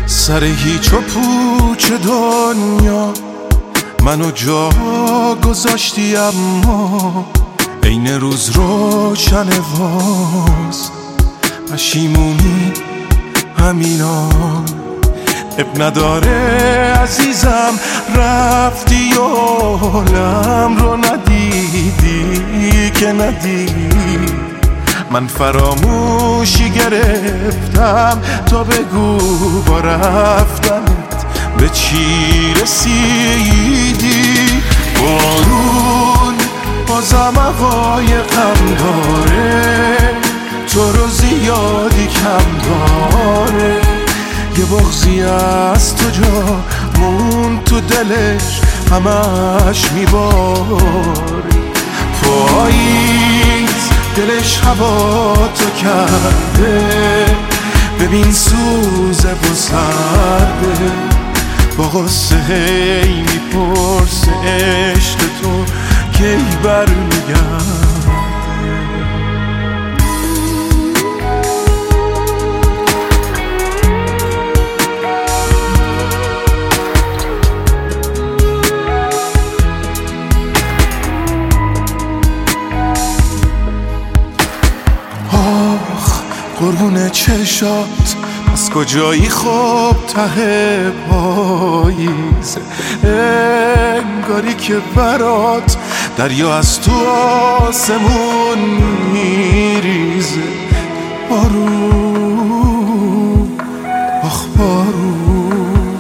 سر هیچ و پوچ دنیا منو جا گذاشتی، اما عین روز روشن واز پشیمونی همینان. اب نداره عزیزم رفتی و حالم رو ندیدی که ندیدی. من فراموشی گرفتم تا بگو با رفتنت به چی رسیدی. بارون بازم غایقم داره، تو رو زیادی کم داره. یه بغضی از تو جا مون تو دلش همش میباره. پاییز دلش هوا تو کرده، ببین سوزه و سرده. با غصه هی میپرسه عشق تو کی برمیگرده. قربون چشات از کجایی خوب ته پاییزه، انگاری که برات دریا از تو آسمون میریزه. بارون آخ بارون،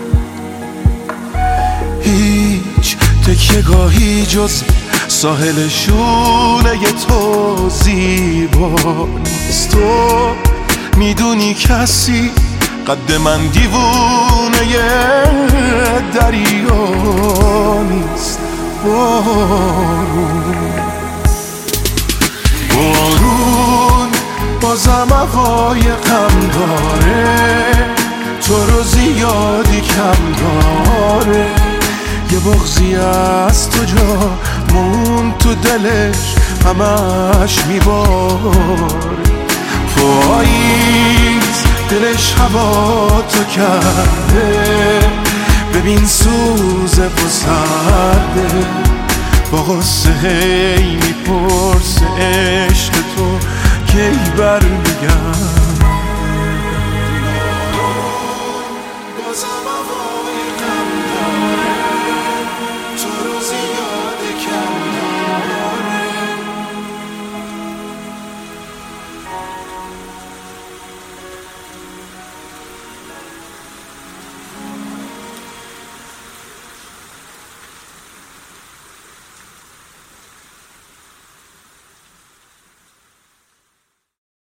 هیچ تکیه‌گاهی جز ساحل شونه تو زیبا نیست. تو میدونی کسی قد من دیوونه دریا نیست. بارون بازم غایقم داره، تو رو زیادی کم داره. یه بغضی از تو جا مون تو دلش همش میباره. پاییز دلش هوا تو کرده، ببین سوزه و سرده. با غصه هی میپرسه عشق تو کی برمیگرده.